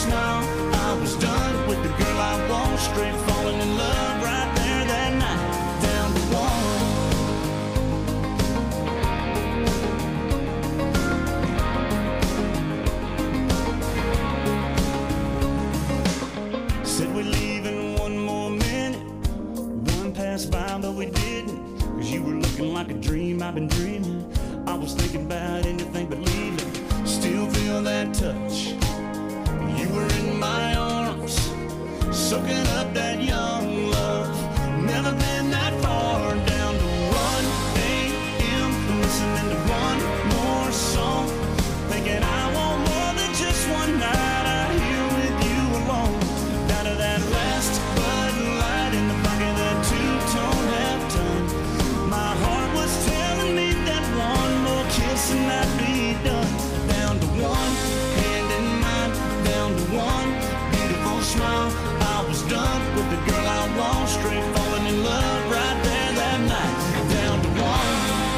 smile, I was done with the girl I want. Straight falling in love right there that night. Down to one. Said we'd leave in one more minute. One passed by, but we didn't. Cause you were looking like a dream I've been dreaming. I was thinking about anything but leaving. Still feel that touch. You were in my arms, soaking up that young love. Never been that far. Down to 1 a.m. listening to one more song, thinking I want more than just one night out here with you alone. Down to that last Bud Light in the pocket, that two-tone halftime. My heart was telling me that one more kiss and I'd be done. Down to one, hand in mind. Down to one beautiful smile, I was done with the girl I want. Straight falling in love right there that night. Down to one.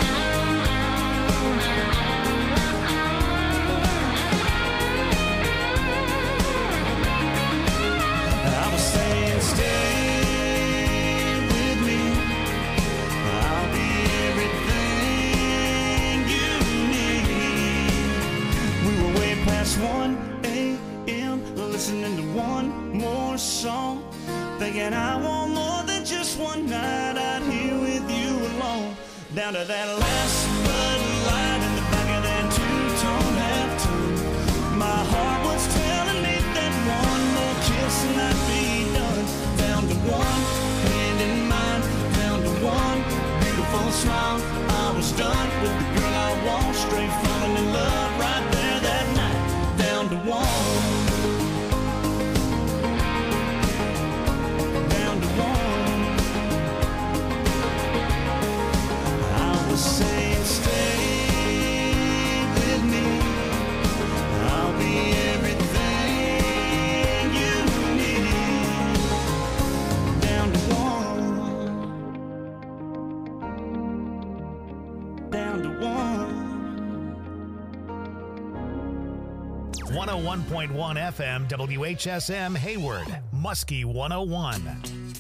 I was saying stay with me, I'll be everything you need. We were way past 1 a.m. listening to one more song, thinking I want more than just one night out here with you alone. Down to that last Bud Light in the back of that two-tone halftime. My heart was telling me that one more kiss and I'd be done. Down to one, hand in mind. Down to one beautiful smile, I was done with the girl I want. Straight falling in love right there that night. Down to one. Saying stay with me, I'll be everything you need. Down to one. Down to one. 101.1 FM WHSM Hayward, Muskie 101.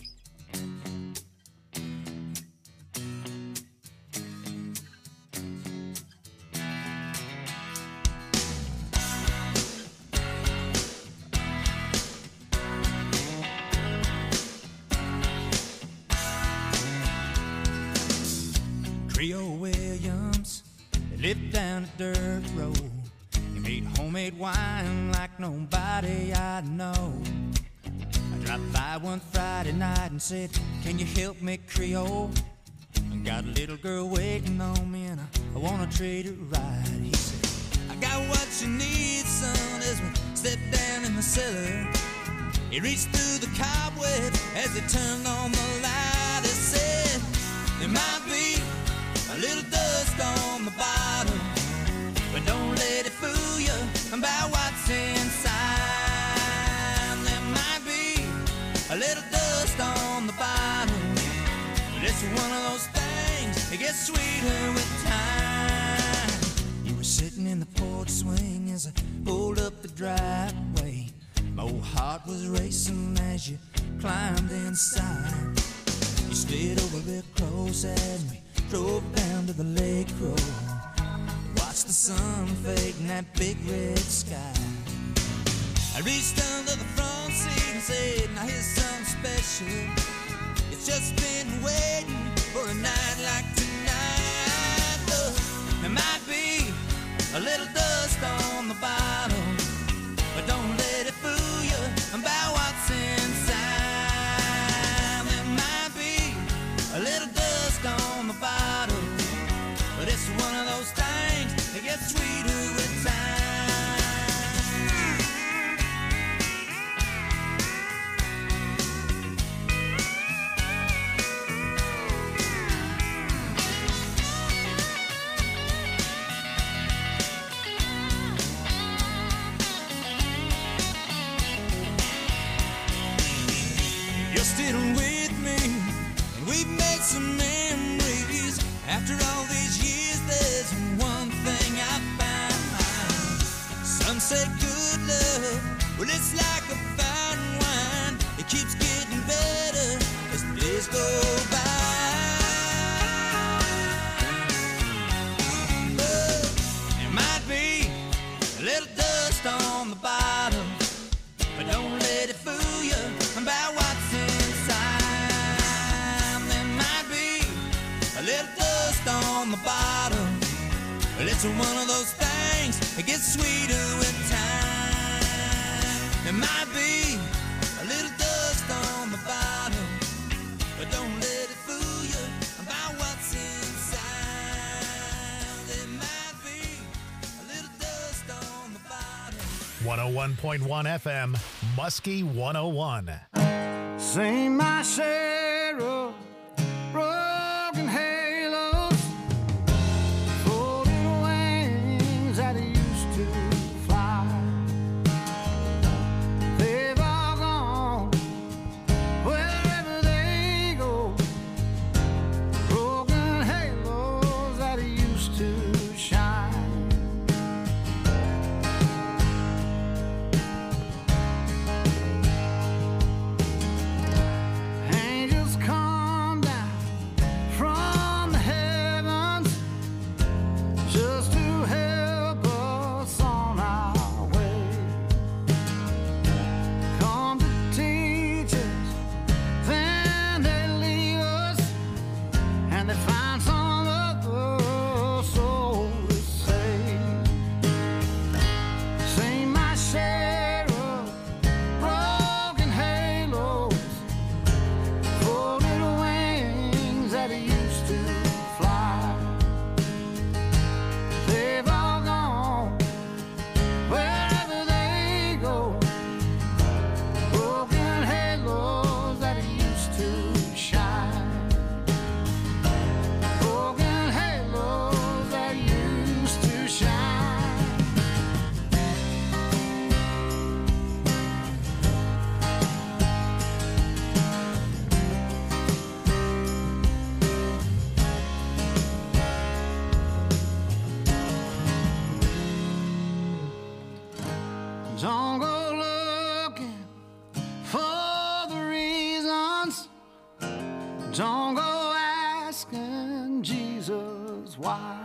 Creole Williams, they lived down a dirt road. He made homemade wine like nobody I know. I dropped by one Friday night and said, can you help me, Creole? I got a little girl waiting on me and I wanna treat her right. He said, I got what you need, son, as we step down in the cellar. He reached through the cobweb as he turned on the light. He said, there might be a little dust on the bottom, but don't let it fool you about what's inside. There might be a little dust on the bottom, but it's one of those things that gets sweeter with time. You were sitting in the porch swing as I pulled up the driveway. My old heart was racing as you climbed inside. You slid over real close as we drove down to the lake road. Watched the sun fade in that big red sky. I reached under the front seat and said, now here's something special. It's just been waiting for a night like tonight. Look, there might be a little dust on the bottom, but don't let it fool you about what's inside. There might be a little dust on the bottom, but it's one of those things that gets sweeter with time. You're still with me, and we've made some memories. After all these years, there's one thing I found. Some say good love Well, it's like a fine wine. It keeps getting better as the days go by. There might be a little dust on the bottom, but don't let it fool you about what's inside. There might be a little dust on the bottom, but it's one of those things that gets sweeter with time. There might be a little dust on the bottom, but don't let it fool you about what's inside. There might be a little dust on the bottom. 101.1 FM, Muskie 101. Sing my share of broken halos, folded wings that used to fly. They've all gone wherever they go, broken halos that used to shine. Angels come down from the heavens just to help us on our way. Come to teach us, then they leave us, and they find some other soul to save. Sing my share of broken halos, folded wings that used to fly. They've all gone wherever they go, broken halos that used to shine, broken halos that used to shine. Don't go looking for the reasons. Don't go asking Jesus why.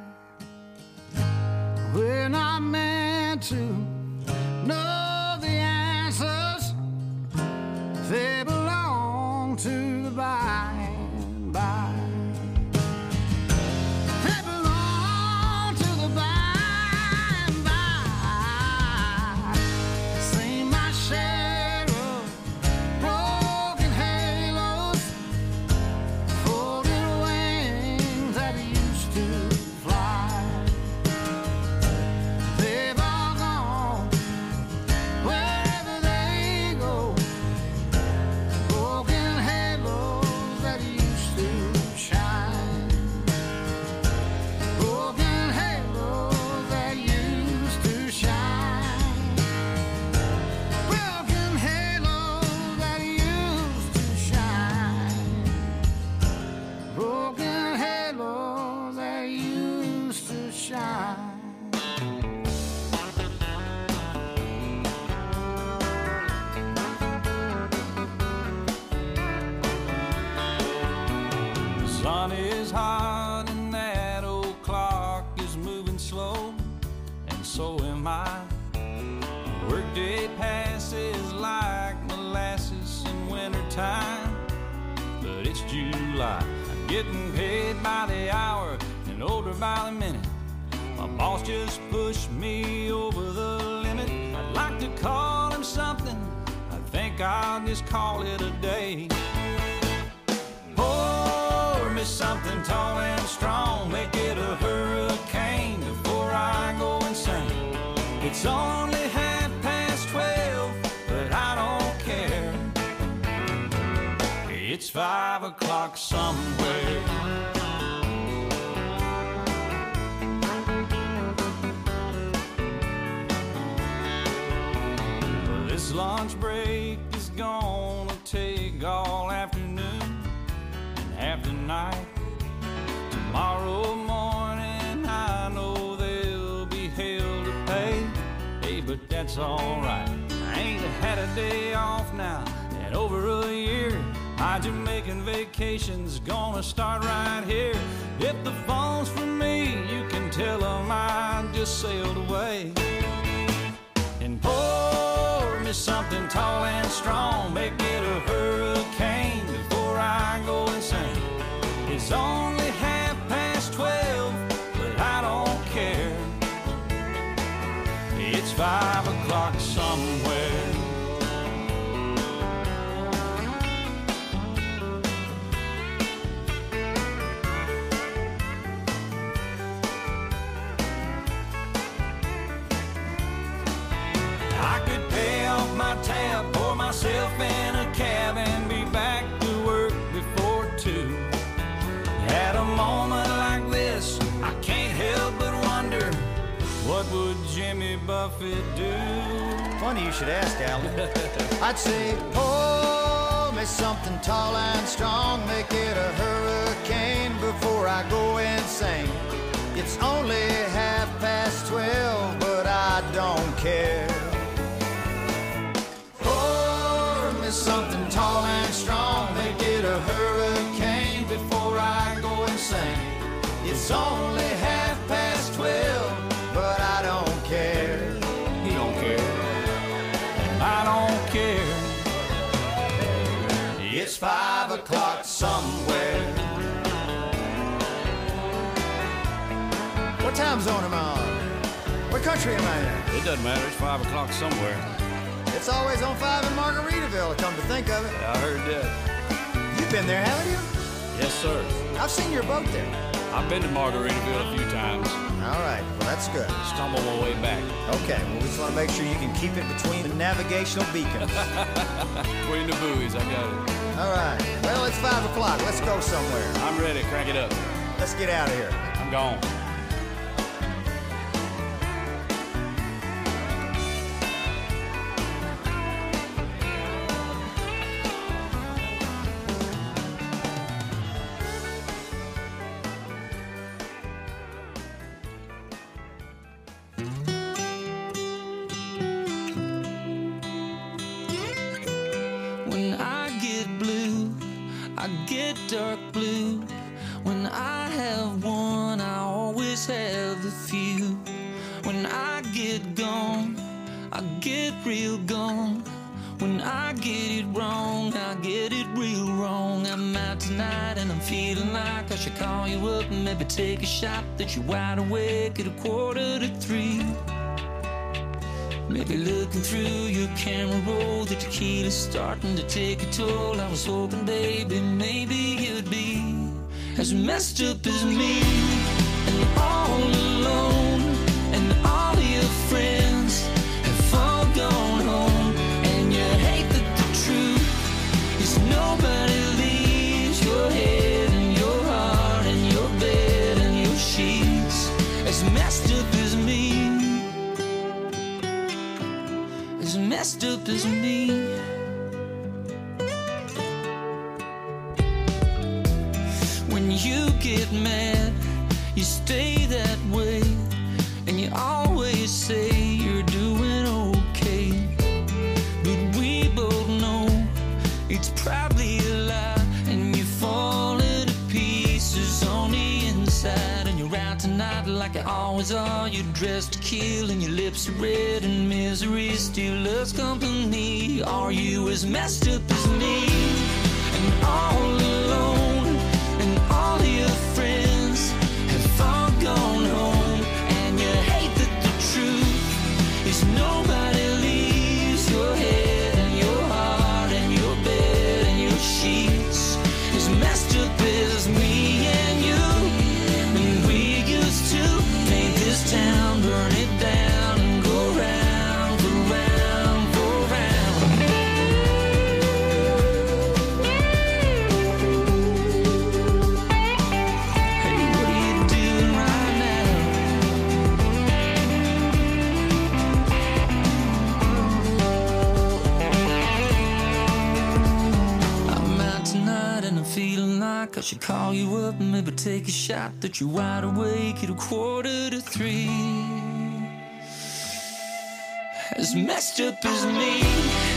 We're not meant to know the answers. They belong to the by and by. They belong to the by and by. Sing my share of broken halos, folded wings that used to fly. They've all gone wherever they go, broken halos that used to shine, broken halos that used to shine, broken halos that used to shine, broken halos that used to shine. The sun is hot and that old clock is moving slow, and so am I. Workday passes like molasses in wintertime, but it's July. I'm getting paid by the hour and older by the minute. My boss just pushed me over the limit. I'd like to call him something, I think I'll just call it a day. Pour me something tall and strong, make it a hurricane before I go insane. It's only 12:30, but I don't care. It's 5 o'clock somewhere. This lunch break is gonna take all afternoon and half the night. Tomorrow morning I know there'll be hell to pay. Hey, but that's alright. had a day off now in over a year. My Jamaican vacation's gonna start right here. If the phone's for me, you can tell them I just sailed away. And pour me something tall and strong, make it a hurricane before I go insane. It's only 12:30, but I don't care. It's 5 o'clock somewhere. I could pay off my tab, pour myself in a cab, and be back to work before 2. At a moment like this, I can't help but wonder, what would Jimmy Buffett do? Funny you should ask, Al. I'd say, pour me something tall and strong, make it a hurricane before I go insane. It's only 12:30, but I don't care. Pour me something tall and strong, make it a hurricane before I go insane. It's only 12:30, but I don't care. He don't care. I don't care. It's 5 o'clock somewhere. What time zone am I on? What country am I in? It doesn't matter. It's 5 o'clock somewhere. It's always on 5 in Margaritaville, come to think of it. I heard that. You've been there, haven't you? Yes, sir. I've seen your boat there. I've been to Margaritaville a few times. All right, well, that's good. Stumbled my way back. Okay, well, we just want to make sure you can keep it between the navigational beacons. Between the buoys, I got it. All right, well, it's 5 o'clock. Let's go somewhere. I'm ready. Crank it up. Let's get out of here. I'm gone. Dark blue. When I have one, I always have a few. When I get gone, I get real gone. When I get it wrong, I get it real wrong. I'm out tonight and I'm feeling like I should call you up and maybe take a shot that you're wide awake at 2:45. Maybe looking through your camera roll, the tequila's starting to take a toll. I was hoping, baby, maybe you'd be as messed up as me, and all alone, and all your friends have all gone home, and you hate that the truth is nobody leaves your head and your heart and your bed and your sheets as messed up as me. As messed up as me. When you get mad, you stay that way, and you always say you're doing okay. But we both know it's probably a lie, and you're falling to pieces on the inside, and you're out tonight like you always are. You're dressed to kill and your lips are red and misery still loves company. Are you as messed up as me? And all alone, and all your friends have all gone home, and you hate that the truth is nobody leaves your head and your heart and your bed and your sheets as messed up as me and you. And we used to paint this town, burn it down, and go round for round for round. Hey, what are you doing right now? I'm out tonight and I'm feeling like I should call you up and maybe take a shot that you're wide awake at 2:45. As messed up as me.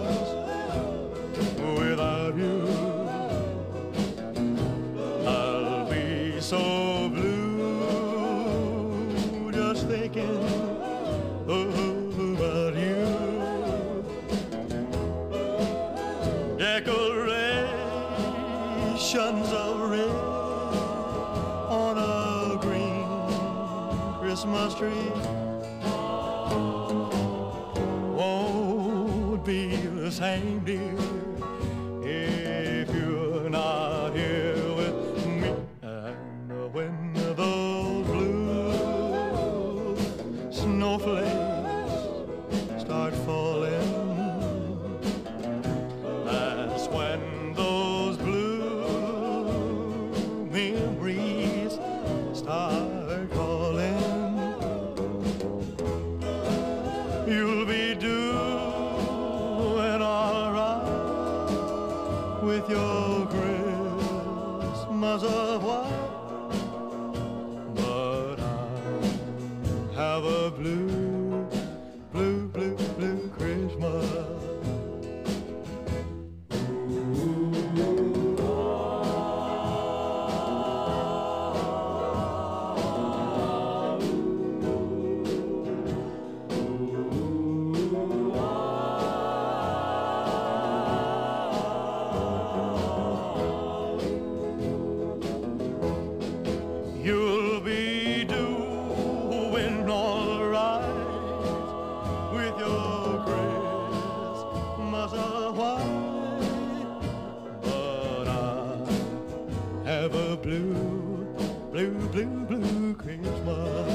without you. I'll be so blue just thinking about you. Decorations of red on a green Christmas tree won't be the same, dear, if you're not here with me. And when those blue snowflakes start falling, that's when those blue memories start calling. You'll be doing all right with your Christmas of white, but I have a blue, blue, blue, blue Christmas. You'll be doing all right with your Christmas of white, but I have a blue, blue, blue, blue Christmas.